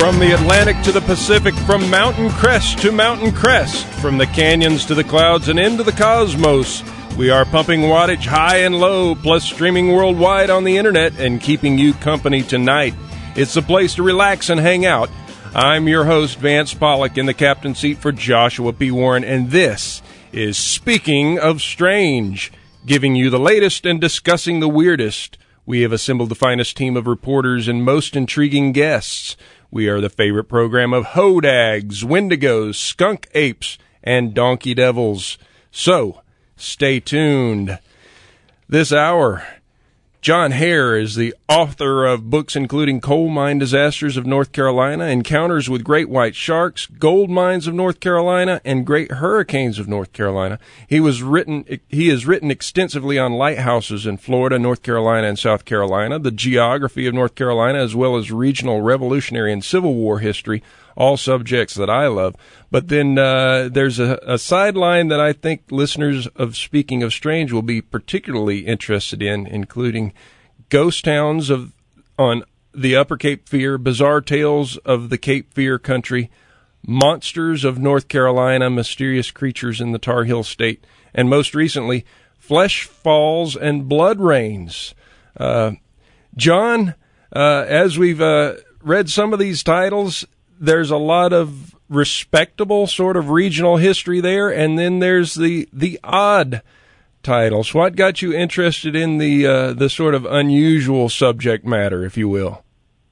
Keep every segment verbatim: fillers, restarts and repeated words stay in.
From the Atlantic to the Pacific, from mountain crest to mountain crest, from the canyons to the clouds and into the cosmos, we are pumping wattage high and low, plus streaming worldwide on the internet and keeping you company tonight. It's a place to relax and hang out. I'm your host, Vance Pollock, in the captain's seat for Joshua P. Warren, and this is Speaking of Strange, giving you the latest and discussing the weirdest. We have assembled the finest team of reporters and most intriguing guests. We are the favorite program of hodags, wendigos, skunk apes, and donkey devils. So, stay tuned. This hour, John Hare is the author of books including Coal Mine Disasters of North Carolina, Encounters with Great White Sharks, Gold Mines of North Carolina, and Great Hurricanes of North Carolina. He was written. He has written extensively on lighthouses in Florida, North Carolina, and South Carolina, the geography of North Carolina, as well as regional Revolutionary and Civil War history, all subjects that I love. But then uh, there's a, a sideline that I think listeners of Speaking of Strange will be particularly interested in, including ghost towns of on the Upper Cape Fear, bizarre tales of the Cape Fear country, monsters of North Carolina, mysterious creatures in the Tar Heel State, and most recently, Flesh Falls and Blood Rains. Uh, John, uh, as we've uh, read some of these titles, there's a lot of respectable sort of regional history there, and then there's the the odd titles. What got you interested in the uh, the sort of unusual subject matter, if you will?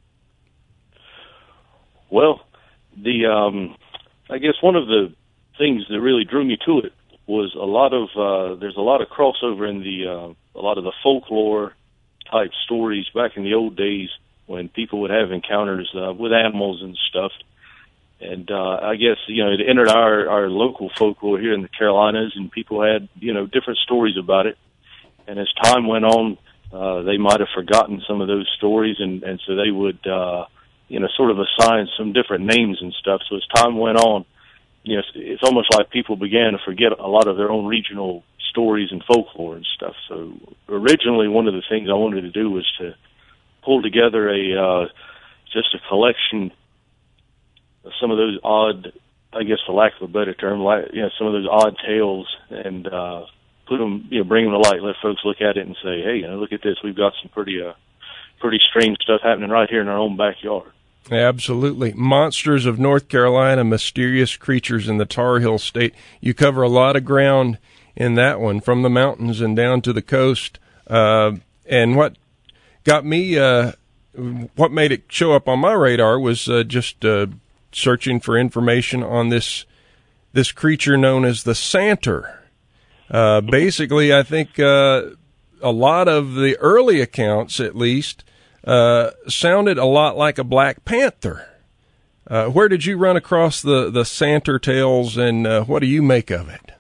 Well, the um, I guess one of the things that really drew me to it was a lot of uh, there's a lot of crossover in the uh, a lot of the folklore type stories back in the old days, when people would have encounters uh, with animals and stuff. And uh, I guess, you know, it entered our, our local folklore here in the Carolinas, and people had, you know, different stories about it. And as time went on, uh, they might have forgotten some of those stories, and, and so they would, uh, you know, sort of assign some different names and stuff. So as time went on, you know, it's, it's almost like people began to forget a lot of their own regional stories and folklore and stuff. So originally, one of the things I wanted to do was to pull together a uh, just a collection of some of those odd, I guess for lack of a better term, like, you know, some of those odd tales, and uh, put them, you know, bring them to light, let folks look at it and say, hey, you know, look at this, we've got some pretty, uh, pretty strange stuff happening right here in our own backyard. Absolutely. Monsters of North Carolina, mysterious creatures in the Tar Heel State. You cover a lot of ground in that one, from the mountains and down to the coast. Uh, and what got me, uh, what made it show up on my radar was uh, just uh, searching for information on this this creature known as the Santer. Uh, basically, I think uh, a lot of the early accounts, at least, uh, sounded a lot like a Black Panther. Uh, where did you run across the, the Santer tales, and uh, what do you make of it?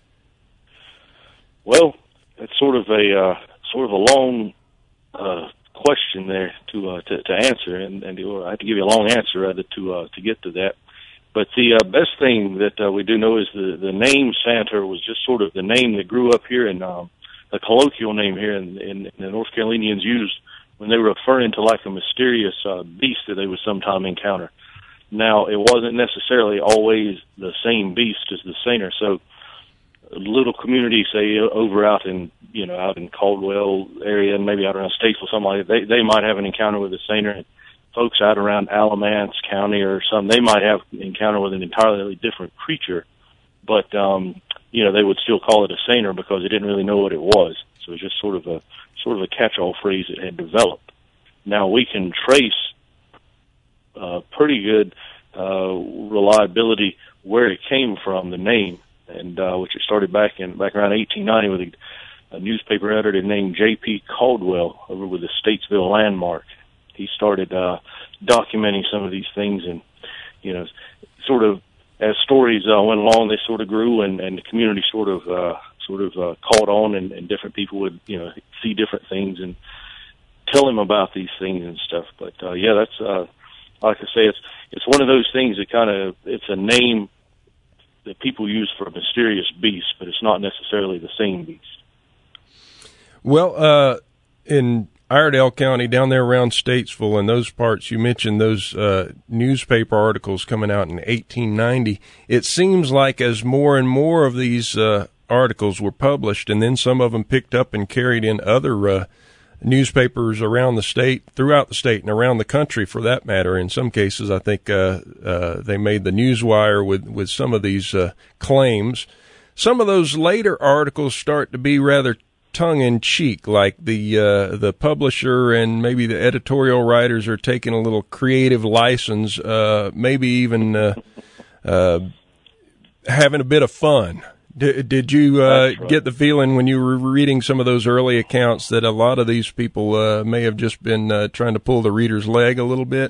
Well, it's sort of a uh, sort of a long uh, question there to, uh, to to answer, and, and I have to give you a long answer rather to uh, to get to that. But the uh, best thing that uh, we do know is the the name Santer was just sort of the name that grew up here, in um, a colloquial name here, in, in, in the North Carolinians used when they were referring to like a mysterious uh, beast that they would sometime encounter. Now, it wasn't necessarily always the same beast as the Santer, so a little community, say over out in, you know, out in Caldwell area, and maybe out around Statesville, something like that, they, they might have an encounter with a Santer. And folks out around Alamance County or something, they might have an encounter with an entirely different creature, but, um, you know, they would still call it a Santer because they didn't really know what it was. So it was just sort of a, sort of a catch-all phrase that had developed. Now, we can trace, uh, pretty good, uh, reliability where it came from, the name. And uh, which it started back in back around eighteen ninety with a, a newspaper editor named J P Caldwell over with the Statesville Landmark. He started uh, documenting some of these things, and you know, sort of as stories uh, went along, they sort of grew, and, and the community sort of uh, sort of uh, caught on, and, and different people would, you know, see different things and tell him about these things and stuff. But uh, yeah, that's uh, like I say, it's it's one of those things that kind of, it's a name that people use for a mysterious beast, but it's not necessarily the same beast. Well, uh, in Iredell County, down there around Statesville and those parts, you mentioned those uh, newspaper articles coming out in eighteen ninety. It seems like as more and more of these uh, articles were published, and then some of them picked up and carried in other uh, newspapers around the state, throughout the state and around the country for that matter. In some cases, I think uh, uh, they made the Newswire with, with some of these uh, claims. Some of those later articles start to be rather tongue-in-cheek, like the uh, the publisher and maybe the editorial writers are taking a little creative license, uh, maybe even uh, uh, having a bit of fun. D- did you uh, right. get the feeling when you were reading some of those early accounts that a lot of these people uh, may have just been uh, trying to pull the reader's leg a little bit?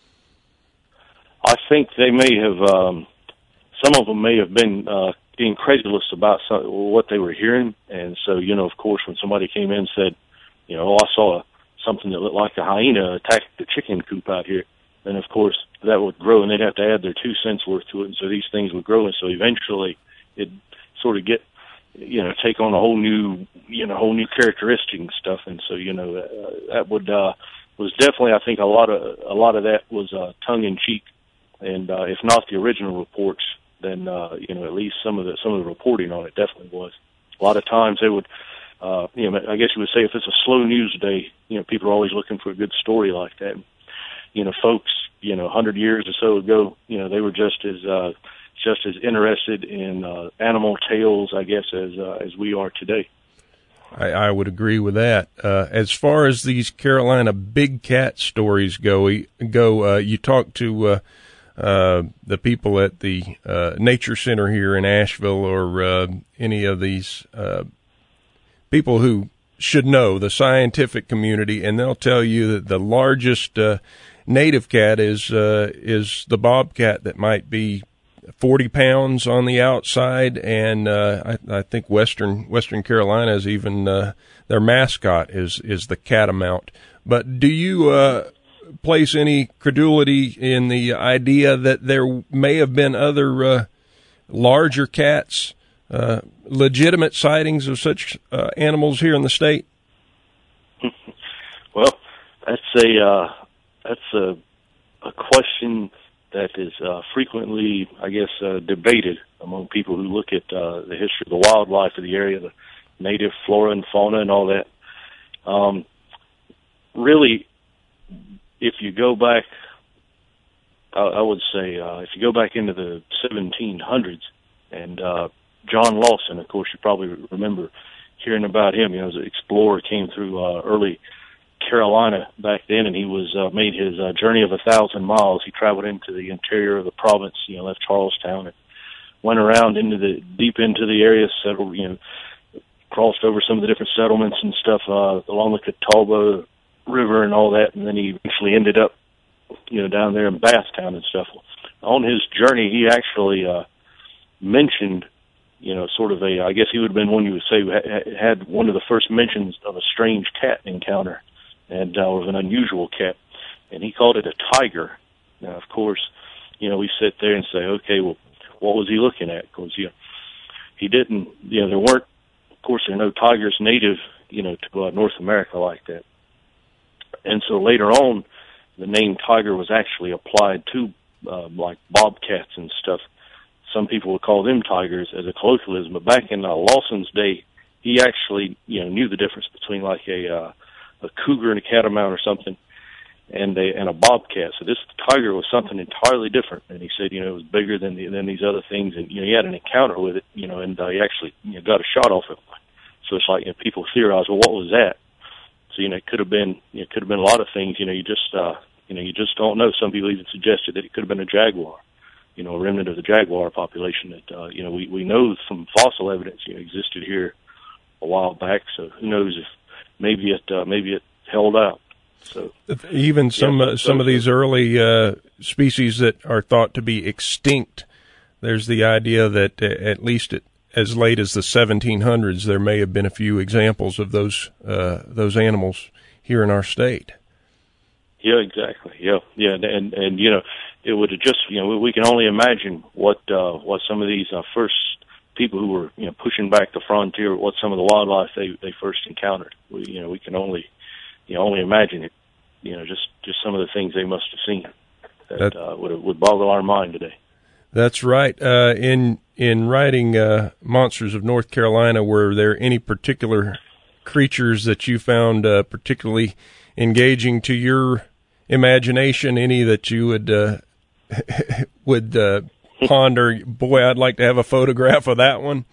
I think they may have, um, some of them may have been uh, incredulous about some, what they were hearing. And so, you know, of course, when somebody came in and said, you know, oh, I saw a, something that looked like a hyena attack the chicken coop out here, then, of course, that would grow, and they'd have to add their two cents worth to it. And so these things would grow, and so eventually it sort of get, you know, take on a whole new, you know, whole new characteristic and stuff. And so, you know, uh, that would, uh, was definitely, I think a lot of, a lot of that was, uh, tongue in cheek. And, uh, if not the original reports, then, uh, you know, at least some of the, some of the reporting on it definitely was. A lot of times they would, uh, you know, I guess you would say if it's a slow news day, you know, people are always looking for a good story like that. You know, folks, you know, a hundred years or so ago, you know, they were just as, uh, just as interested in uh, animal tales, I guess, as uh, as we are today. I, I would agree with that. Uh, as far as these Carolina big cat stories go, go uh, you talk to uh, uh, the people at the uh, Nature Center here in Asheville, or uh, any of these uh, people who should know, the scientific community, and they'll tell you that the largest uh, native cat is uh, is the bobcat, that might be forty pounds on the outside, and uh, I, I think Western Western Carolina is even uh, their mascot is is the catamount. But do you uh, place any credulity in the idea that there may have been other uh, larger cats, uh, legitimate sightings of such uh, animals here in the state? Well, that's a uh, that's a a question that is uh, frequently, I guess, uh, debated among people who look at uh, the history of the wildlife of the area, the native flora and fauna and all that. Um, really, if you go back, I, I would say, uh, if you go back into the seventeen hundreds, and uh, John Lawson, of course, you probably remember hearing about him. You know, as an explorer, came through uh, early Carolina back then, and he was uh, made his uh, journey of a thousand miles. He traveled into the interior of the province, you know, left Charlestown and went around into the deep into the area, settled, you know, crossed over some of the different settlements and stuff uh, along the Catawba River and all that, and then he eventually ended up, you know, down there in Basstown and stuff. On his journey, he actually uh, mentioned, you know, sort of a, I guess he would have been one you would say had one of the first mentions of a strange cat encounter, and uh, was an unusual cat, and he called it a tiger. Now, of course, you know, we sit there and say, okay, well, what was he looking at? Because, you know, he didn't, you know, there weren't, of course, there are no tigers native, you know, to uh, North America like that. And so later on, the name tiger was actually applied to, uh, like, bobcats and stuff. Some people would call them tigers as a colloquialism, but back in uh, Lawson's day, he actually, you know, knew the difference between like a, uh, a cougar and a catamount or something, and a and a bobcat. So this tiger was something entirely different. And he said, you know, it was bigger than the, than these other things, and you know, he had an encounter with it, you know, and uh, he actually, you know, got a shot off it. So it's like, you know, people theorize, well, what was that? So, you know, it could have been, you know, it could have been a lot of things. You know, you just, uh, you know, you just don't know. Some people even suggested that it could have been a jaguar, you know, a remnant of the jaguar population that, uh, you know, we we know from fossil evidence, you know, existed here a while back. So who knows if maybe it uh, maybe it held out. So even some yeah, uh, some of these early uh, species that are thought to be extinct, there's the idea that uh, at least at, as late as the seventeen hundreds, there may have been a few examples of those uh, those animals here in our state. Yeah, exactly. Yeah, yeah, and and you know, it would have just, you know, we can only imagine what uh, what some of these uh, first people who were, you know, pushing back the frontier, what some of the wildlife they they first encountered. We, you know, we can only you know, only imagine it. You know, just, just some of the things they must have seen that, that uh, would would boggle our mind today. That's right. Uh, in in writing uh, Monsters of North Carolina, were there any particular creatures that you found uh, particularly engaging to your imagination? Any that you would uh, would uh, ponder? Boy, I'd like to have a photograph of that one.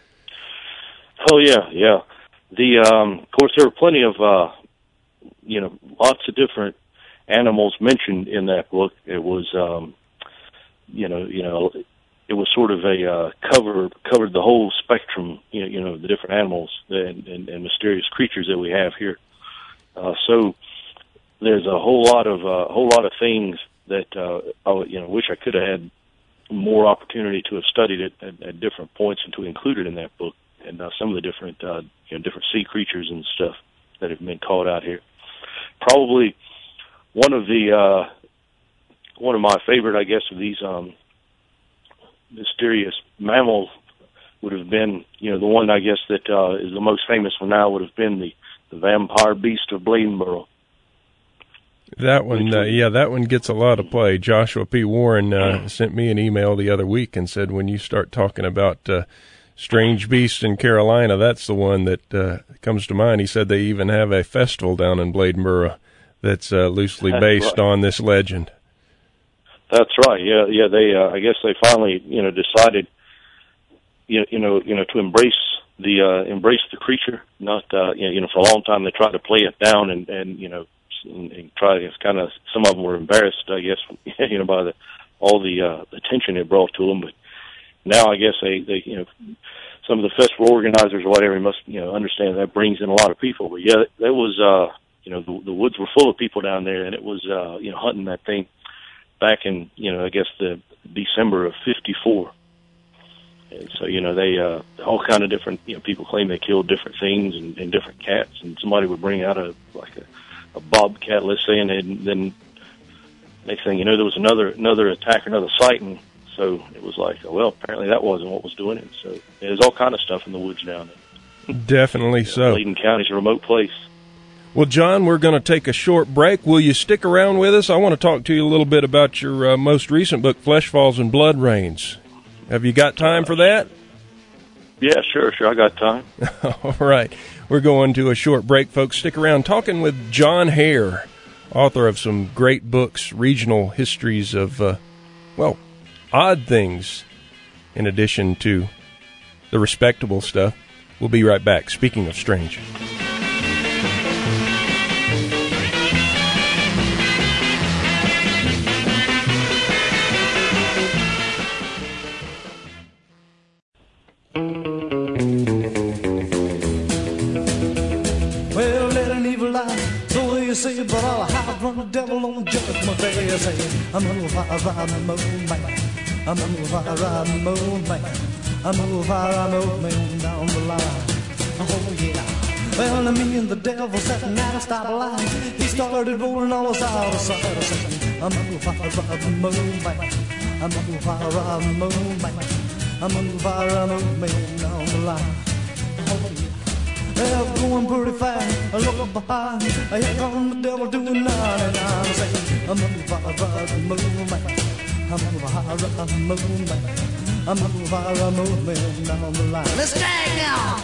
Oh yeah, yeah. The um, of course there were plenty of uh, you know lots of different animals mentioned in that book. It was um, you know you know it was sort of a uh, cover covered the whole spectrum. You know, you know the different animals and, and, and mysterious creatures that we have here. Uh, so there's a whole lot of a uh, whole lot of things that uh, I you know wish I could have had more opportunity to have studied it at, at different points and to include it in that book. And uh, some of the different, uh, you know, different sea creatures and stuff that have been caught out here. Probably one of the, uh, one of my favorite, I guess, of these um, mysterious mammals would have been, you know, the one I guess that uh, is the most famous one now would have been the, the vampire beast of Bladenboro. That one, uh, yeah, that one gets a lot of play. Joshua P. Warren uh, sent me an email the other week and said, when you start talking about uh, strange beast in Carolina, that's the one that uh, comes to mind. He said they even have a festival down in Bladenboro that's uh, loosely that's based right. on this legend. That's right. Yeah, yeah. They, uh, I guess, they finally, you know, decided, you, you know, you know, to embrace the uh, embrace the creature. Not, uh, you know, for a long time they tried to play it down and, and you know, and, and try. It's kind of some of them were embarrassed, I guess, you know, by the all the uh, attention it brought to them, but. Now I guess they, they, you know, some of the festival organizers or whatever must, you know, understand that brings in a lot of people. But yeah, that was, uh, you know, the, the woods were full of people down there, and it was, uh, you know, hunting that thing back in, you know, I guess the December of fifty-four. And so, you know, they, uh, all kind of different, you know, people claim they killed different things and, and different cats, and somebody would bring out a, like a, a bobcat, let's say, and then, then next thing you know, there was another, another attack, another sighting. So it was like, well, apparently that wasn't what was doing it. So there's all kind of stuff in the woods down there. Definitely so. Bladen County's a remote place. Well, John, we're going to take a short break. Will you stick around with us? I want to talk to you a little bit about your uh, most recent book, Flesh Falls and Blood Rains. Have you got time for that? Yeah, sure, sure. I got time. All right. We're going to a short break, folks. Stick around. Talking with John Hare, author of some great books, regional histories of, uh, well, odd things, in addition to the respectable stuff. We'll be right back. Speaking of strange. Well, let an evil lie, so you say, but I'll hide from the devil on judgment day. I say, I'm gonna fire, fire, moon man. I'm gonna fire, fire, moon man. I'm gonna fire, moon man down the line. Oh yeah. Well, me and the devil sitting at a stoplight. He started rolling all us out of sight. I said, I'm gonna fire, fire, moon man. I'm gonna fire, fire, moon man. I'm gonna fire, moon man down the line. Oh yeah. Well, going pretty fast, I look behind. Here comes the devil doing ninety-nine. I say, I'm gonna fire, fire, moon man. I'm gonna fire, fire, moon man. I'm gonna fire, moon man down the line. Let's drag now.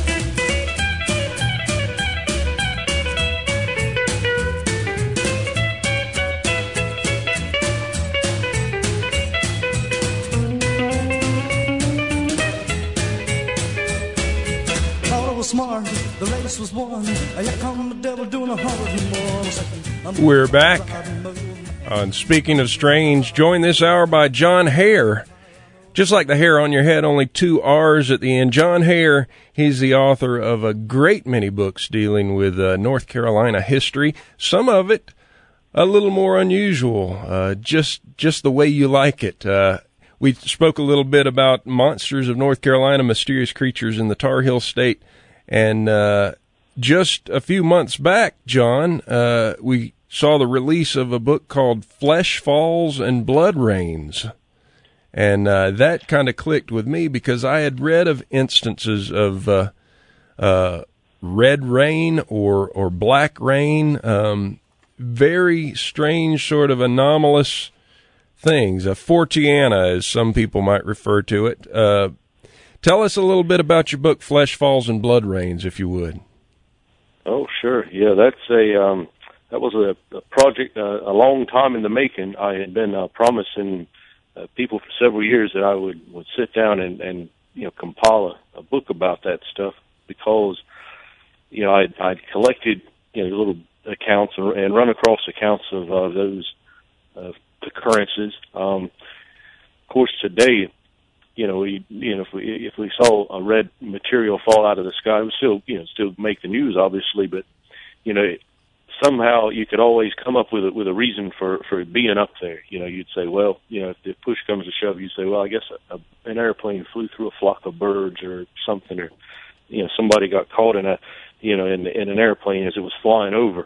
Smart, the race was won. Here come the devil doing a hundred more. We're back on Speaking of Strange, joined this hour by John Hare. Just like the hair on your head, only two R's at the end. John Hare, he's the author of a great many books dealing with uh, North Carolina history. Some of it a little more unusual, uh, just just the way you like it. Uh, we spoke a little bit about Monsters of North Carolina, Mysterious Creatures in the Tar Heel State. And uh, just a few months back, John, uh, we saw the release of a book called Flesh Falls and Blood Rains. And uh, that kind of clicked with me because I had read of instances of uh, uh, red rain or or black rain. Um, very strange, sort of anomalous things. A Forteana, as some people might refer to it. Uh, tell us a little bit about your book, Flesh Falls and Blood Rains, if you would. Oh, sure. Yeah, that's a um, that was a, a project uh, a long time in the making. I had been uh, promising uh, people for several years that I would, would sit down and, and you know compile a, a book about that stuff, because you know I'd, I'd collected you know little accounts and, and run across accounts of uh, those uh, occurrences. Um, of course, today, you know, we you know if we if we saw a red material fall out of the sky, it would still you know still make the news, obviously, but you know somehow you could always come up with a, with a reason for for it being up there. You know, you'd say, well, you know, if the push comes to shove, you say, well, I guess a, a, an airplane flew through a flock of birds or something, or you know, somebody got caught in a you know in in an airplane as it was flying over.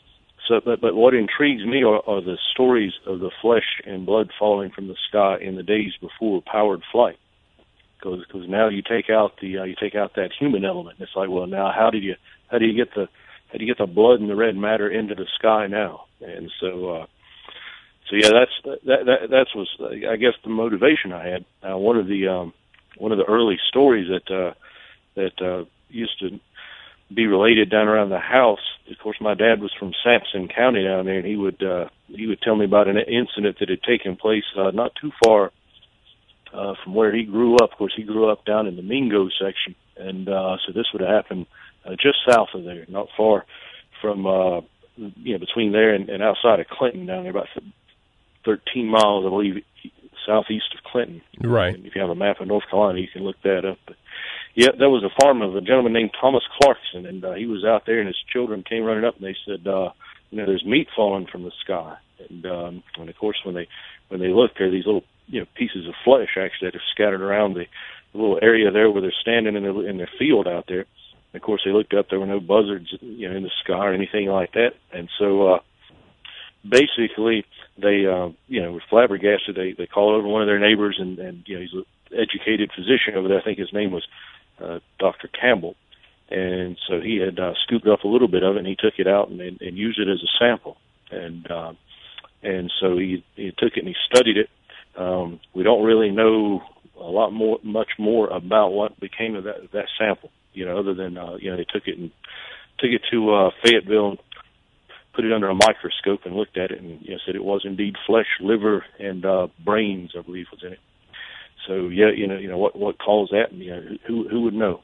So, but but what intrigues me are, are the stories of the flesh and blood falling from the sky in the days before powered flight. Because because now you take out the uh, you take out that human element. It's like, well, now how did you how do you get the how do you get the blood and the red matter into the sky now? And so uh, so yeah, that's that that that's was I guess the motivation I had. Uh, one of the um, one of the early stories that uh, that uh, used to be related down around the house. Of course, my dad was from Sampson County down there, and he would uh, he would tell me about an incident that had taken place uh, not too far uh, from where he grew up. Of course, he grew up down in the Mingo section, and uh, so this would have happened uh, just south of there, not far from uh, you know between there and, and outside of Clinton down there, about thirteen miles, I believe, southeast of Clinton. Right. And if you have a map of North Carolina, you can look that up. But, yeah, there was a farm of a gentleman named Thomas Clarkson, and uh, he was out there, and his children came running up, and they said, uh, you know, there's meat falling from the sky. And, um, and of course, when they when they looked, there are these little, you know, pieces of flesh, actually, that are scattered around the, the little area there where they're standing in their, in their field out there. And of course, they looked up, there were no buzzards, you know, in the sky or anything like that. And so, uh, basically, they, uh, you know, were flabbergasted. They, they called over one of their neighbors, and, and, you know, he's an educated physician over there. I think his name was Uh, Doctor Campbell, and so he had uh, scooped up a little bit of it, and he took it out and, and, and used it as a sample, and uh, and so he, he took it and he studied it. Um, we don't really know a lot more, much more about what became of that that sample, you know, other than uh, you know they took it and took it to uh, Fayetteville, and put it under a microscope and looked at it, and you know, said it was indeed flesh, liver, and uh, brains, I believe, was in it. So yeah, you know, you know what what caused that, and you know, who who would know?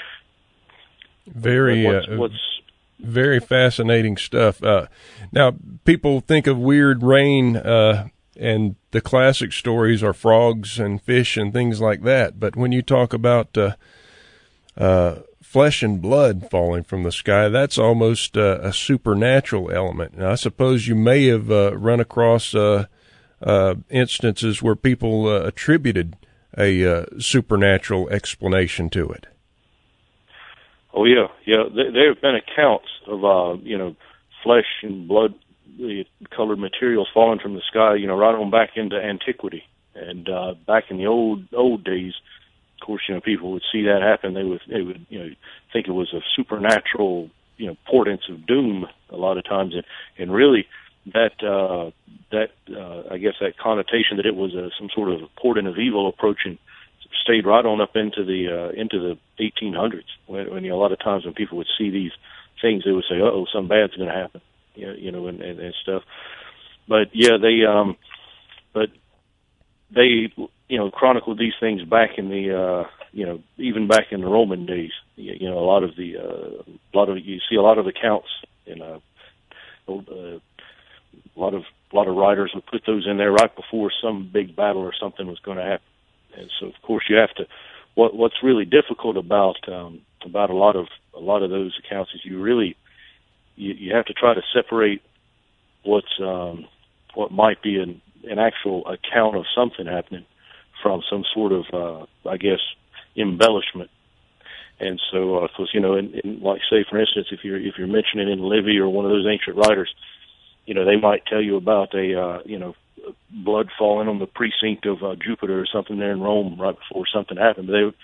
Very, what's, uh, what's very fascinating stuff. Uh, now, people think of weird rain, uh, and the classic stories are frogs and fish and things like that. But when you talk about uh, uh, flesh and blood falling from the sky, that's almost uh, a supernatural element. Now, I suppose you may have uh, run across uh, uh, instances where people uh, attributed a uh, supernatural explanation to it. Oh yeah, yeah. There, there have been accounts of uh, you know flesh and blood colored materials falling from the sky. You know, right on back into antiquity, and uh, back in the old old days. Of course, you know, people would see that happen. They would they would you know think it was a supernatural you know portents of doom a lot of times, and and really that uh, that uh, I guess that connotation that it was a, some sort of portent of evil approaching stayed right on up into the uh, into the eighteen hundreds. When, when you know, a lot of times when people would see these things, they would say, "Uh oh, something bad's going to happen," you know, you know, and, and, and stuff. But yeah, they um, but they you know chronicled these things back in the uh, you know even back in the Roman days. You, you know, a lot of the uh, a lot of you see a lot of accounts in uh, old, uh, a lot of a lot of writers would put those in there right before some big battle or something was going to happen. And so, of course, you have to. What What's really difficult about um, about a lot of a lot of those accounts is you really you, you have to try to separate what's um, what might be an an actual account of something happening from some sort of uh, I guess embellishment. And so, uh, of course, you know, in, in, like say for instance, if you're if you're mentioning in Livy or one of those ancient writers, you know, they might tell you about a uh, you know. blood falling on the precinct of uh, Jupiter or something there in Rome right before something happened. But they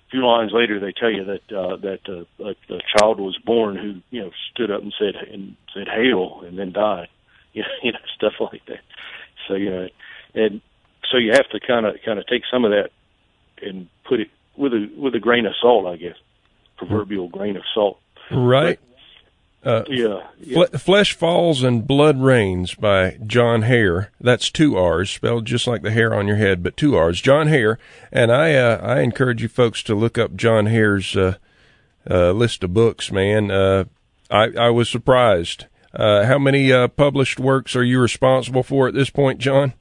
few lines later, they tell you that uh, that uh, a, a child was born who, you know, stood up and said and said "hail" and then died, you know, you know, stuff like that. So you know, and so you have to kind of kind of take some of that and put it with a with a grain of salt, I guess, proverbial grain of salt. Right. But, uh, yeah. yeah. Fle- Flesh Falls and Blood Rains by John Hare. That's two R's, spelled just like the hair on your head, but two R's. John Hare. And I uh, I encourage you folks to look up John Hare's uh, uh, list of books, man. Uh, I, I was surprised. Uh, how many uh, published works are you responsible for at this point, John?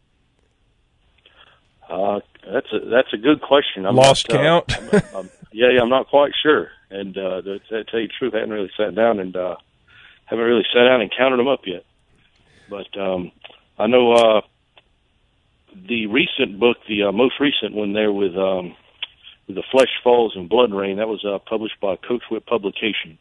Uh, that's a that's a good question. I'm Lost not, count? Uh, I'm, I'm, yeah, yeah, I'm not quite sure. And uh, to, to tell you the truth, I hadn't really sat down and uh, haven't really sat down and counted them up yet. But um, I know uh, the recent book, the uh, most recent one there with, um, with the Flesh Falls and Blood Rain, that was uh, published by Coach Whip Publications.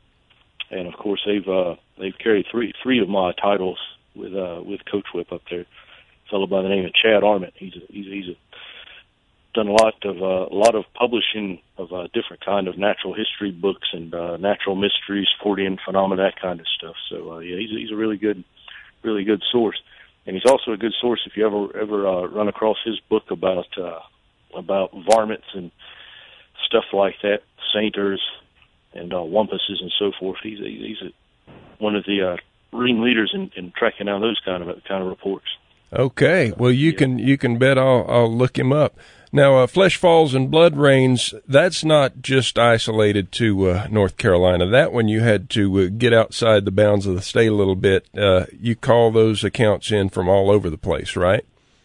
And of course, they've uh, they've carried three three of my titles with uh, with Coach Whip up there. A fellow by the name of Chad Arment. He's a, he's a, he's a, done a lot of uh, a lot of publishing of uh, different kind of natural history books and uh, natural mysteries, Fortean phenomena, that kind of stuff. So uh, yeah, he's a, he's a really good really good source, and he's also a good source if you ever ever uh, run across his book about uh, about varmints and stuff like that, sainters and uh, wumpuses and so forth. He's a, he's a, one of the uh, ring leaders in, in tracking down those kind of kind of reports. Okay, well you yeah. can you can bet I'll I'll look him up. Now, uh, Flesh Falls and Blood Rains, that's not just isolated to uh, North Carolina. That one you had to uh, get outside the bounds of the state a little bit. Uh, you call those accounts in from all over the place, right?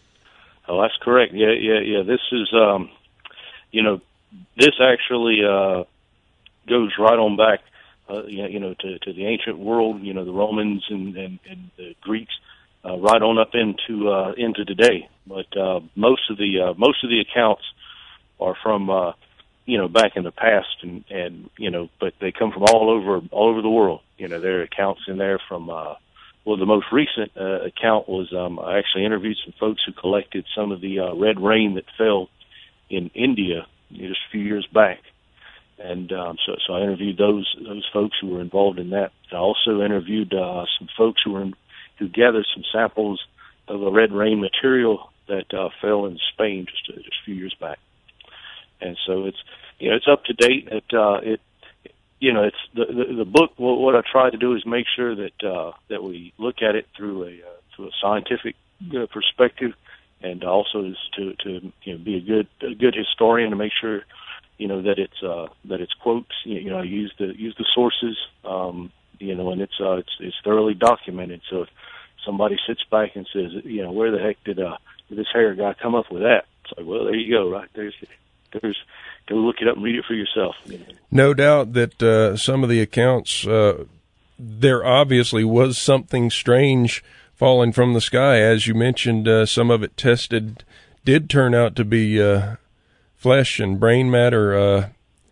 Oh, that's correct. Yeah, yeah, yeah. This is, um, you know, this actually uh, goes right on back, uh, you know, to, to the ancient world. You know, the Romans and, and, and the Greeks. Uh, right on up into uh, into today, but uh, most of the uh, most of the accounts are from uh, you know back in the past, and, and you know, but they come from all over all over the world. You know, there are accounts in there from uh, well, the most recent uh, account was um, I actually interviewed some folks who collected some of the uh, red rain that fell in India just a few years back, and um, so so I interviewed those those folks who were involved in that. I also interviewed uh, some folks who were in, who gathered some samples of the red rain material that uh, fell in Spain just a, just a few years back. And so it's, you know, it's up to date. It, uh, it, you know, it's the, the, the book. What, what I try to do is make sure that, uh, that we look at it through a, uh, through a scientific uh, perspective, and also is to, to, you know, be a good, a good historian to make sure, you know, that it's, uh, that it's quotes, you know, use the, use the sources, um, you know, and it's, uh, it's, it's thoroughly documented. So if somebody sits back and says, you know, where the heck did, uh, did this Hare guy come up with that? It's like, well, there you go, right? There's, there's, go look it up and read it for yourself. You know? No doubt that, uh, some of the accounts, uh, there obviously was something strange falling from the sky. As you mentioned, uh, some of it tested did turn out to be, uh, flesh and brain matter, uh,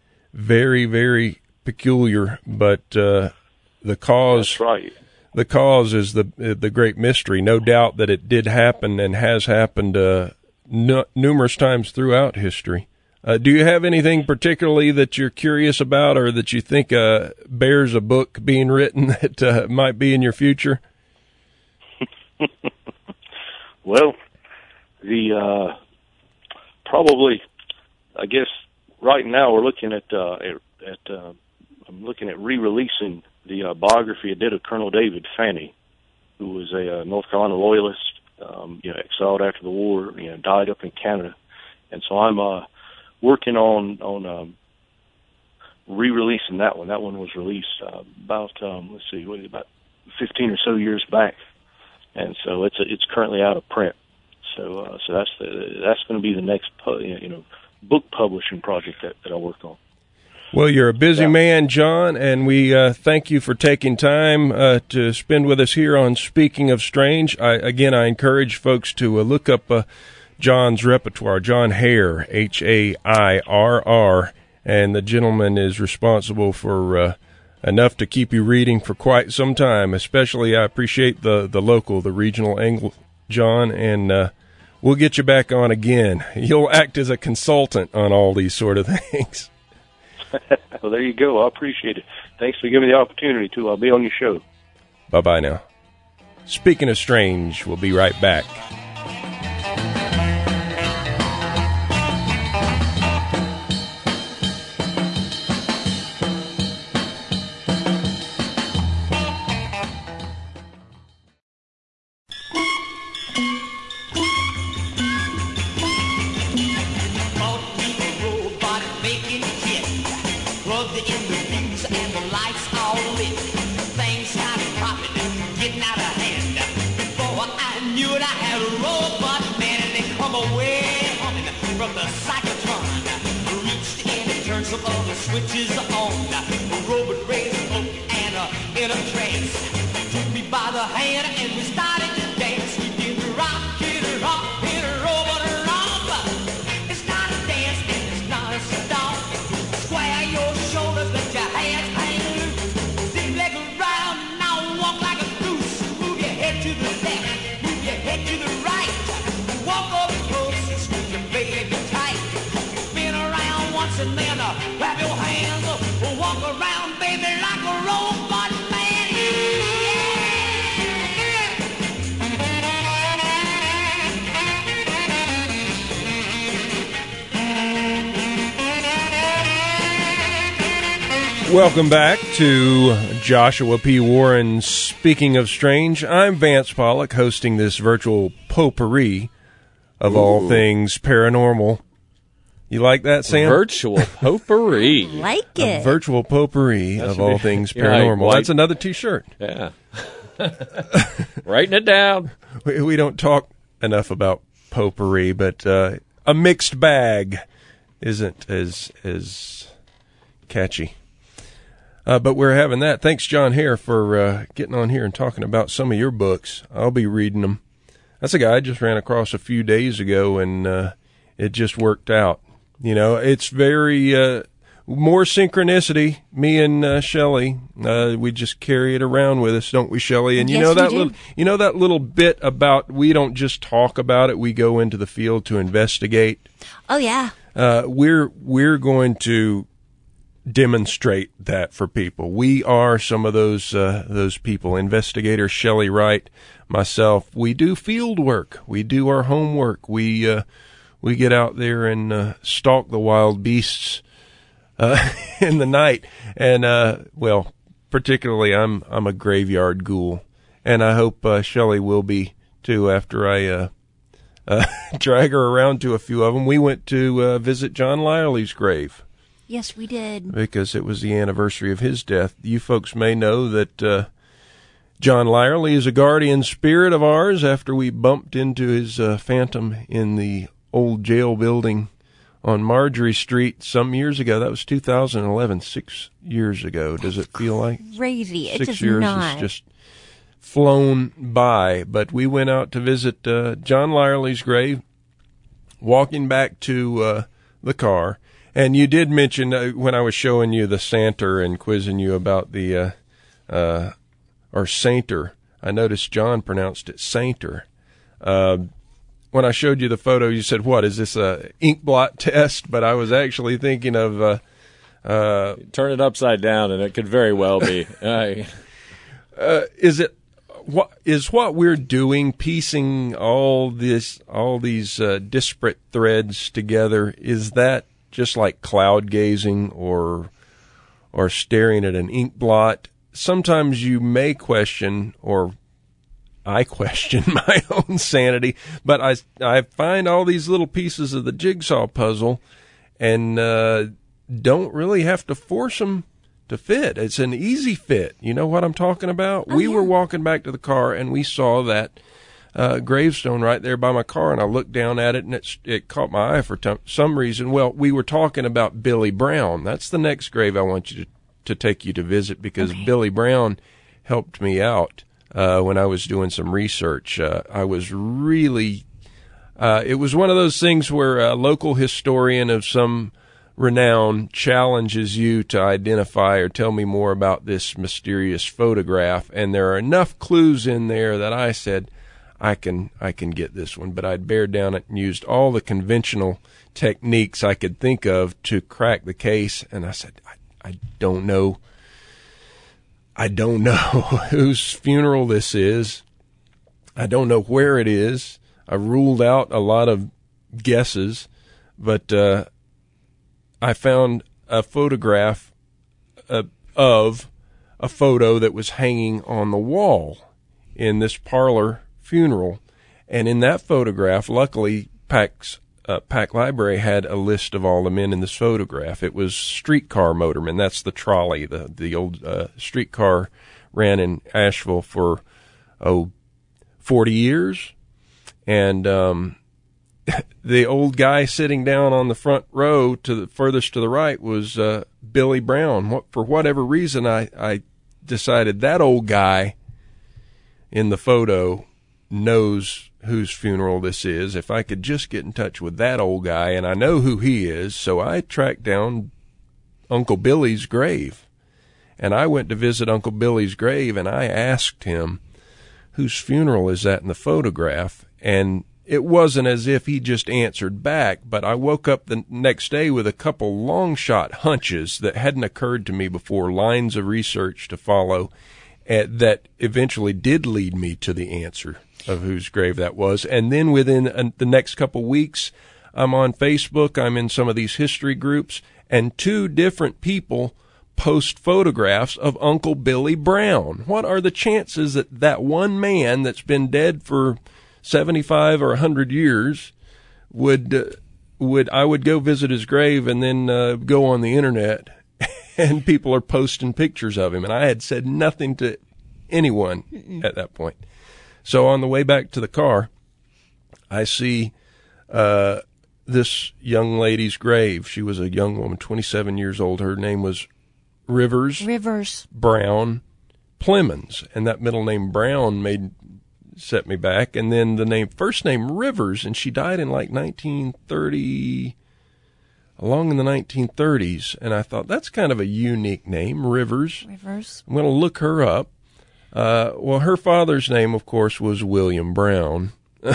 very, very peculiar, but, uh, the cause, That's right. The cause is the the great mystery. No doubt that it did happen and has happened uh, n- numerous times throughout history. Uh, do you have anything particularly that you're curious about, or that you think uh, bears a book being written that uh, might be in your future? Well, the uh, probably, I guess, right now we're looking at uh, at, at uh, I'm looking at re-releasing the uh, biography I did of Colonel David Fanny, who was a uh, North Carolina loyalist, um, you know, exiled after the war, you know, died up in Canada, and so I'm uh, working on on um, re-releasing that one. That one was released uh, about um, let's see, what is it, about fifteen or so years back, and so it's a, it's currently out of print. So uh, so that's the, that's going to be the next pu- you know book publishing project that, that I work on. Well, you're a busy man, John, and we uh, thank you for taking time uh, to spend with us here on Speaking of Strange. I, again, I encourage folks to uh, look up uh, John's repertoire, John Hare, H A I R R, and the gentleman is responsible for uh, enough to keep you reading for quite some time. Especially, I appreciate the, the local, the regional angle, John, and uh, we'll get you back on again. You'll act as a consultant on all these sort of things. Well, there you go. I appreciate it. Thanks for giving me the opportunity to. I'll be on your show. Bye-bye now. Speaking of strange, we'll be right back. Switches on, the robot raised up and uh, in a trance. Took me by the hand and we started to dance. We did the rock, did a rock, did a robot romp. It's not a dance and it's not a stomp. Square your shoulders, let your hands hang loose. Then leg around, now walk like a goose. Move your head to the left, move your head to the right. Walk up close and squeeze your baby tight. Spin around once and then uh, clap your hands up. Walk around, baby, like a robot man. Welcome back to Joshua P. Warren's Speaking of Strange. I'm Vance Pollock, hosting this virtual potpourri of Ooh. all things paranormal. You like that, Sam? Virtual potpourri. Like it. A virtual potpourri that of all be, all things paranormal. Like That's another T-shirt. Yeah. Writing it down. We, we don't talk enough about potpourri, but uh, a mixed bag isn't as as catchy. Uh, but we're having that. Thanks, John Hare, for uh, getting on here and talking about some of your books. I'll be reading them. That's a guy I just ran across a few days ago, and uh, it just worked out. You know, it's very, uh, more synchronicity. Me and, uh, Shelley, uh, we just carry it around with us, don't we, Shelley? And you yes, know that we do. little, you know that little bit about, we don't just talk about it, we go into the field to investigate. Oh, yeah. Uh, we're, we're going to demonstrate that for people. We are some of those, uh, those people. Investigator Shelley Wright, myself, we do field work. We do our homework. We, uh, We get out there and uh, stalk the wild beasts uh, in the night, and uh, well, particularly I'm I'm a graveyard ghoul, and I hope uh, Shelley will be too. After I uh, uh, drag her around to a few of them, we went to uh, visit John Lyerly's grave. Yes, we did, because it was the anniversary of his death. You folks may know that uh, John Lyerly is a guardian spirit of ours. After we bumped into his uh, phantom in the old jail building on Marjorie Street some years ago. That was two thousand eleven, six years ago. Does it feel like? Crazy. It six does years not. has just flown by. But we went out to visit uh, John Lyerly's grave, walking back to uh, the car. And you did mention uh, when I was showing you the Santer and quizzing you about the, uh, uh, or Sainter, I noticed John pronounced it Sainter. Uh, When I showed you the photo, you said, what, is this a ink blot test? But I was actually thinking of... Uh, uh, Turn it upside down, and it could very well be. uh, uh, is it... What is what we're doing, piecing all this, all these uh, disparate threads together, is that just like cloud gazing or or staring at an ink blot? Sometimes you may question, or I question my own sanity, but I, I find all these little pieces of the jigsaw puzzle and uh, don't really have to force them to fit. It's an easy fit. You know what I'm talking about? Oh, we yeah. were walking back to the car, and we saw that uh, gravestone right there by my car, and I looked down at it, and it, it caught my eye for t- some reason. Well, we were talking about Billy Brown. That's the next grave I want you to, to take you to visit, because okay. Billy Brown helped me out. Uh, when I was doing some research, uh, I was really, uh, it was one of those things where a local historian of some renown challenges you to identify or tell me more about this mysterious photograph. And there are enough clues in there that I said, I can I can get this one. But I'd bear down it and used all the conventional techniques I could think of to crack the case. And I said, I, I don't know. I don't know whose funeral this is. I don't know where it is. I ruled out a lot of guesses, but uh, I found a photograph uh, of a photo that was hanging on the wall in this parlor funeral. And in that photograph, luckily, Pack's, uh, Pack Library had a list of all the men in this photograph. It was streetcar motormen. That's the trolley. The, the old uh, streetcar ran in Asheville for, oh, forty years. And um, the old guy sitting down on the front row to the furthest to the right was uh, Billy Brown. What, for whatever reason, I, I decided that old guy in the photo knows whose funeral this is. If I could just get in touch with that old guy, and I know who he is, so I tracked down Uncle Billy's grave. And I went to visit Uncle Billy's grave, and I asked him, whose funeral is that in the photograph? And it wasn't as if he just answered back, but I woke up the next day with a couple long shot hunches that hadn't occurred to me before, lines of research to follow, uh, that eventually did lead me to the answer of whose grave that was. And then within uh, the next couple weeks, I'm on Facebook, I'm in some of these history groups, and two different people post photographs of Uncle Billy Brown. What are the chances that that one man that's been dead for seventy-five or a hundred years would, uh, would, I would go visit his grave and then uh, go on the internet and people are posting pictures of him. And I had said nothing to anyone at that point. So on the way back to the car, I see uh, this young lady's grave. She was a young woman, twenty-seven years old. Her name was Rivers, Rivers Brown Plemons, and that middle name Brown made set me back. And then the name first name Rivers, and she died in like nineteen thirty, along in the nineteen thirties. And I thought that's kind of a unique name, Rivers. Rivers. I'm going to look her up. Uh, well, her father's name, of course, was William Brown,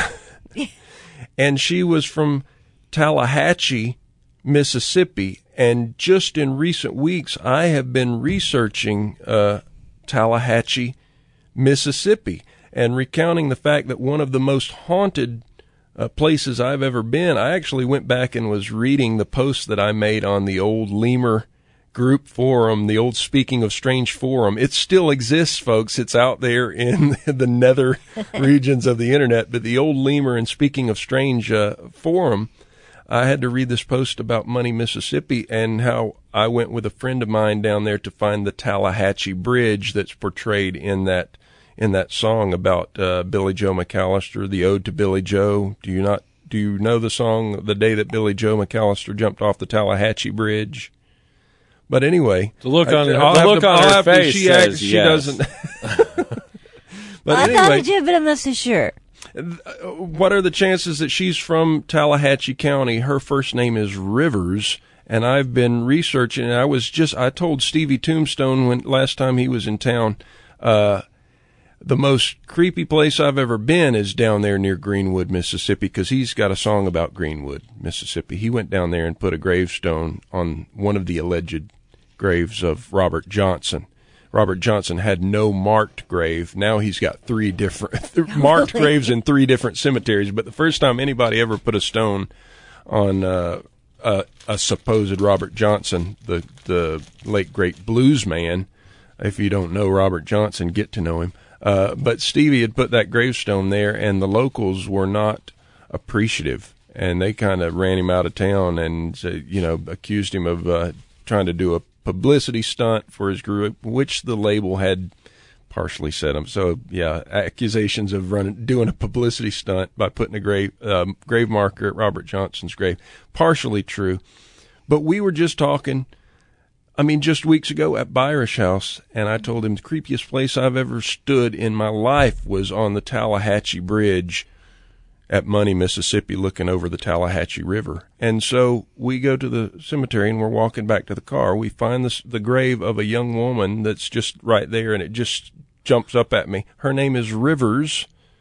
and she was from Tallahatchie, Mississippi. And just in recent weeks, I have been researching uh, Tallahatchie, Mississippi, and recounting the fact that one of the most haunted uh, places I've ever been. I actually went back and was reading the posts that I made on the old Lemur group forum, the old Speaking of Strange forum. It still exists, folks. It's out there in the nether regions of the internet. But the old Lemur and Speaking of Strange uh, forum, I had to read this post about Money, Mississippi, and how I went with a friend of mine down there to find the Tallahatchie Bridge that's portrayed in that in that song about uh, Billy Joe McAllister, the Ode to Billy Joe. Do you not do you know the song, The Day That Billy Joe McAllister Jumped Off the Tallahatchie Bridge? But anyway, the look on, I, the look to, on her face to, she says acts, she yes. doesn't. But well, I anyway, thought it did, but I'm not so sure. What are the chances that she's from Tallahatchie County? Her first name is Rivers, and I've been researching. And I was just I told Stevie Tombstone when last time he was in town, uh, the most creepy place I've ever been is down there near Greenwood, Mississippi, because he's got a song about Greenwood, Mississippi. He went down there and put a gravestone on one of the alleged graves of Robert Johnson. Robert Johnson had no marked grave. Now he's got three different marked graves in three different cemeteries. But the first time anybody ever put a stone on uh, a, a supposed Robert Johnson, the the late great blues man, if you don't know Robert Johnson, get to know him. Uh, but Stevie had put that gravestone there, and the locals were not appreciative, and they kind of ran him out of town and uh, you know accused him of uh, trying to do a publicity stunt for his group, which the label had partially set him. So yeah, accusations of running, doing a publicity stunt by putting a grave, um, grave marker at Robert Johnson's grave, partially true. But we were just talking, I mean, just weeks ago at Byrish House, and I told him the creepiest place I've ever stood in my life was on the Tallahatchie Bridge at Money, Mississippi, looking over the Tallahatchie River. And so we go to the cemetery, and we're walking back to the car. We find this, the grave of a young woman that's just right there, and it just jumps up at me. Her name is Rivers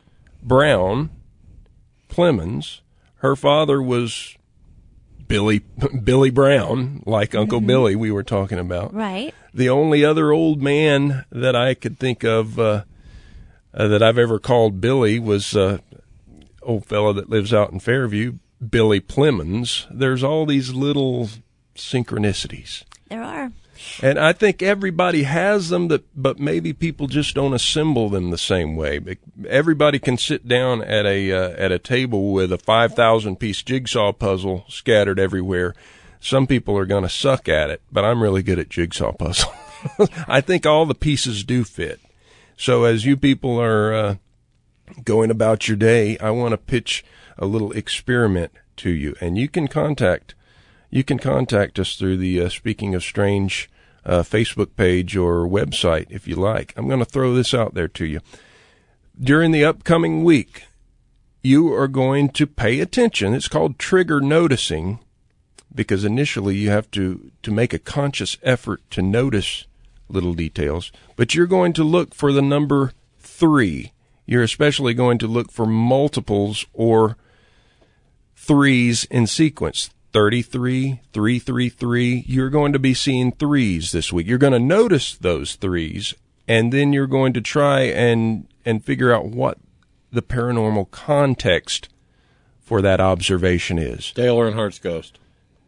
Brown Plemons. Her father was Billy Billy Brown, like Uncle Mm-hmm. Billy we were talking about. Right. The only other old man that I could think of uh, uh, that I've ever called Billy was uh, old fellow that lives out in Fairview, Billy Plemons. There's all these little synchronicities. There are. And I think everybody has them, that, but maybe people just don't assemble them the same way. Everybody can sit down at a uh, at a table with a five thousand piece jigsaw puzzle scattered everywhere. Some people are going to suck at it, but I'm really good at jigsaw puzzle. I think all the pieces do fit. So as you people are uh, going about your day, I want to pitch a little experiment to you, and you can contact you can contact us through the uh, Speaking of Strange uh, Facebook page or website if you like. I'm going to throw this out there to you. During the upcoming week, you are going to pay attention. It's called trigger noticing, because initially you have to, to make a conscious effort to notice little details. But you're going to look for the number three. You're especially going to look for multiples or threes in sequence. thirty-three, three three three. You're going to be seeing threes this week. You're going to notice those threes, and then you're going to try and, and figure out what the paranormal context for that observation is. Dale Earnhardt's ghost.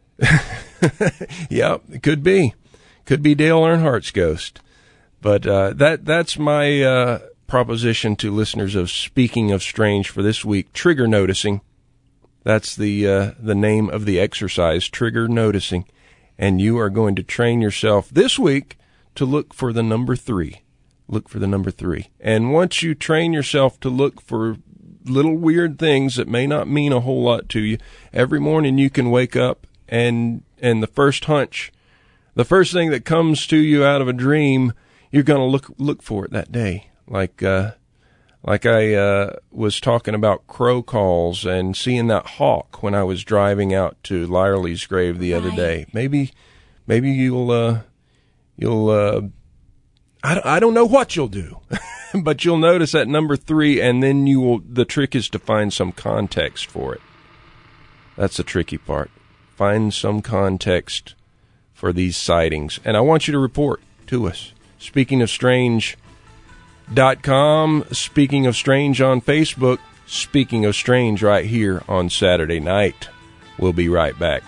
Yeah, it could be. Could be Dale Earnhardt's ghost. But uh, that that's my uh, proposition to listeners of Speaking of Strange for this week. Trigger noticing. That's the uh, the name of the exercise, trigger noticing. And you are going to train yourself this week to look for the number three. Look for the number three. And once you train yourself to look for little weird things that may not mean a whole lot to you, every morning you can wake up and and the first hunch, the first thing that comes to you out of a dream, you're going to look look for it that day. Like uh, like I uh, was talking about crow calls and seeing that hawk when I was driving out to Lyerly's grave the other Right. day. Maybe maybe you'll uh, you'll uh, I don't, I don't know what you'll do, but you'll notice that number three, and then you will. The trick is to find some context for it. That's the tricky part. Find some context for these sightings. And I want you to report to us. Speaking of Strange dot com, Speaking of Strange on Facebook, Speaking of Strange right here on Saturday night. We'll be right back.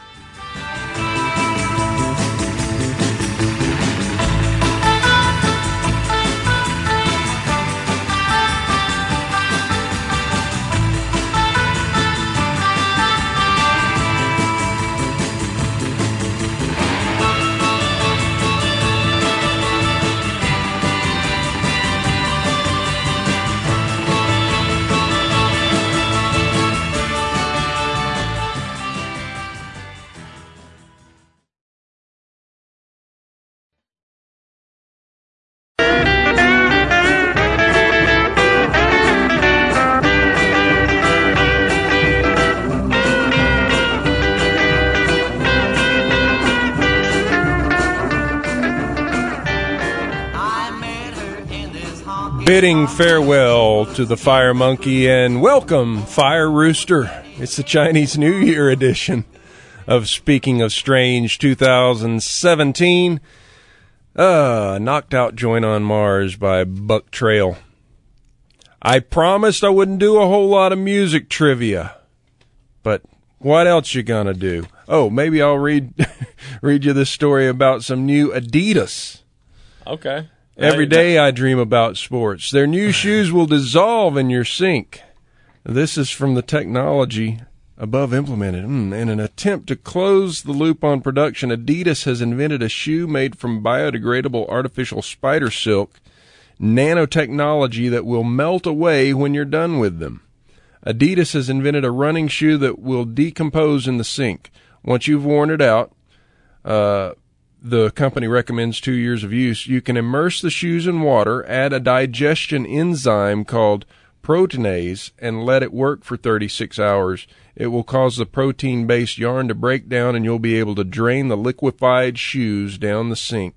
Bidding farewell to the Fire Monkey and welcome, Fire Rooster. It's the Chinese New Year edition of Speaking of Strange twenty seventeen. Uh, knocked out Joint on Mars by Buck Trail. I promised I wouldn't do a whole lot of music trivia, but what else you gonna do? Oh, maybe I'll read read you this story about some new Adidas. Okay. Every Hey, day I dream about sports. Their new shoes will dissolve in your sink. This is from the technology above implemented. Mm, in an attempt to close the loop on production, Adidas has invented a shoe made from biodegradable artificial spider silk nanotechnology that will melt away when you're done with them. Adidas has invented a running shoe that will decompose in the sink. Once you've worn it out, uh, the company recommends two years of use. You can immerse the shoes in water, add a digestion enzyme called proteinase, and let it work for thirty-six hours. It will cause the protein-based yarn to break down, and you'll be able to drain the liquefied shoes down the sink.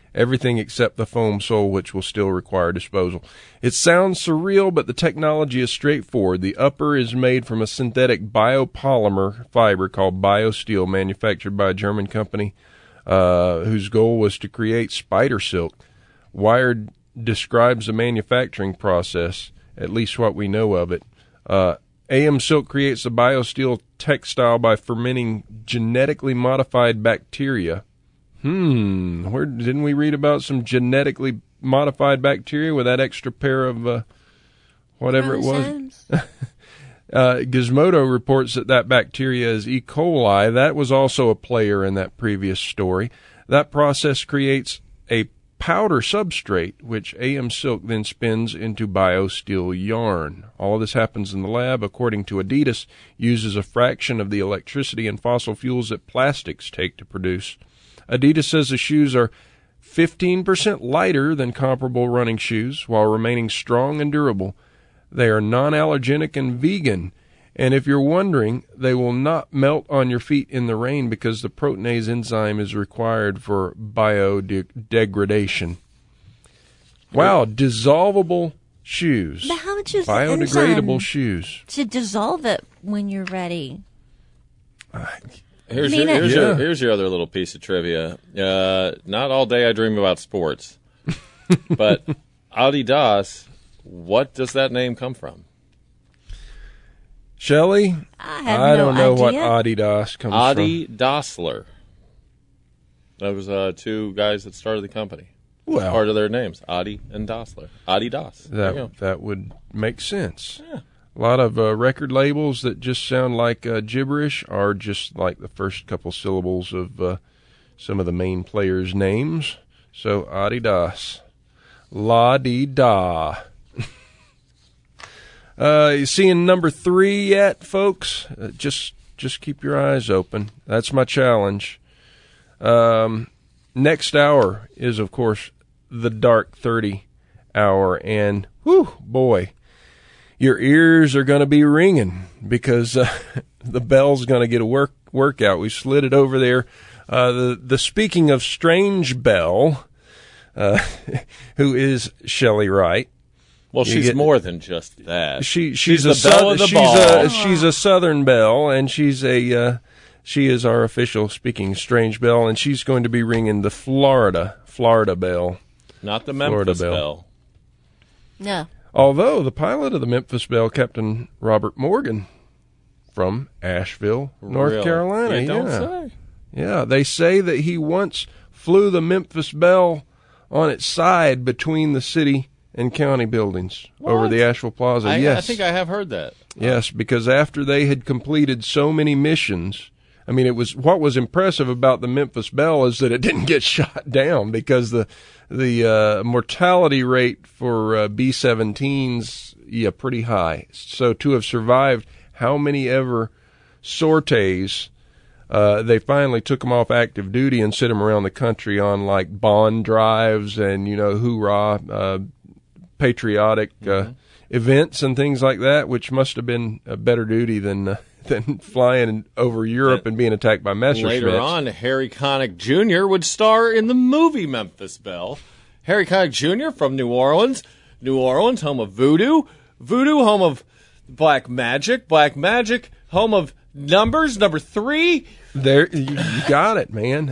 everything except the foam sole, which will still require disposal. It sounds surreal, but the technology is straightforward. The upper is made from a synthetic biopolymer fiber called BioSteel, manufactured by a German company uh, whose goal was to create spider silk. Wired describes the manufacturing process, at least what we know of it. Uh, A M Silk creates the BioSteel textile by fermenting genetically modified bacteria. Hmm, where didn't we read about some genetically modified bacteria with that extra pair of uh, whatever it was? uh, Gizmodo reports that that bacteria is E. coli. That was also a player in that previous story. That process creates a powder substrate, which A M Silk then spins into BioSteel yarn. All of this happens in the lab, according to Adidas, uses a fraction of the electricity and fossil fuels that plastics take to produce. Adidas says the shoes are fifteen percent lighter than comparable running shoes, while remaining strong and durable. They are non-allergenic and vegan. And if you're wondering, they will not melt on your feet in the rain because the proteinase enzyme is required for biodegradation. Wow, dissolvable shoes. But how much is the biodegradable enzyme shoes. to dissolve it when you're ready? Here's, I mean, your, here's, yeah. your, here's your other little piece of trivia. Uh, not all day I dream about sports. But Adidas, what does that name come from? Shelley, I have I no don't know idea. what Adidas comes Adi from. Dassler. Those uh, two guys that started the company. Well, Part of their names, Adi and Dassler. Adidas. There you go. that that would make sense. Yeah. A lot of uh, record labels that just sound like uh, gibberish are just like the first couple syllables of uh, some of the main players' names. So Adidas, la-di-da. uh, you seeing number three yet, folks? Uh, just just keep your eyes open. That's my challenge. Um, next hour is, of course, the Dark thirty hour, and whew, boy, your ears are going to be ringing because uh, the bell's going to get a work workout. We slid it over there. Uh, the the speaking of Strange Bell, uh, who is Shelley Wright. Well, You she's get- more than just that. She she's, She's a the south- belle of the she's ball. a she's a Southern belle, and she's a uh, she is our official speaking Strange Bell, and she's going to be ringing the Florida Florida bell. Not the Florida Memphis Bell. Bell. No. Although the pilot of the Memphis Belle, Captain Robert Morgan, from Asheville, North Really? Carolina. You don't yeah. say. Yeah, they say that he once flew the Memphis Belle on its side between the city and county buildings over What? the Asheville Plaza. I, yes. I think I have heard that. Yes, because after they had completed so many missions, I mean, it was what was impressive about the Memphis Belle is that it didn't get shot down because the the uh, mortality rate for uh, B seventeens, yeah, pretty high. So to have survived how many ever sorties, uh, they finally took them off active duty and sent them around the country on like bond drives and, you know, hoorah, uh, patriotic uh, Mm-hmm. events and things like that, which must have been a better duty than uh, than flying over Europe and being attacked by Messerschmitts. Later on, Harry Connick Junior would star in the movie Memphis Belle. Harry Connick Junior from New Orleans. New Orleans, home of voodoo. Voodoo, home of black magic. Black magic, home of numbers, number three. There, you, you got it, man.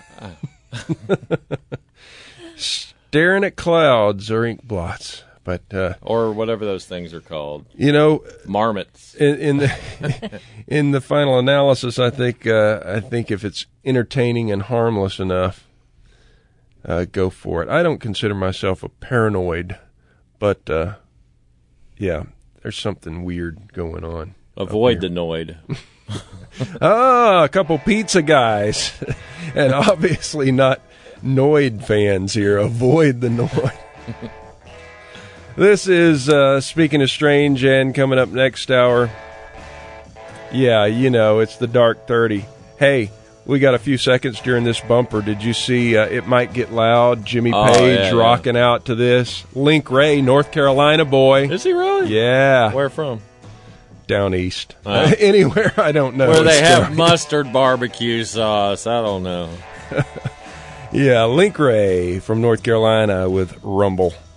Staring at clouds or ink blots, but uh, Or whatever those things are called. you know, Marmots. in, in the in the final analysis, I think uh, I think if it's entertaining and harmless enough, uh, go for it. I don't consider myself a paranoid, but uh, yeah, there's something weird going on. Avoid the Noid. Ah, a couple pizza guys, and obviously not Noid fans here. Avoid the Noid. This is uh, Speaking of Strange, and coming up next hour, yeah, you know, it's the Dark thirty. Hey, we got a few seconds during this bumper. Did you see uh, It Might Get Loud? Jimmy Oh, Page yeah, yeah. rocking out to this. Link Ray, North Carolina boy. Is he really? Yeah, Where from? down east. Uh, Anywhere, I don't know. Where they It's have dark. mustard barbecue sauce. I don't know. Yeah, Link Ray from North Carolina with Rumble.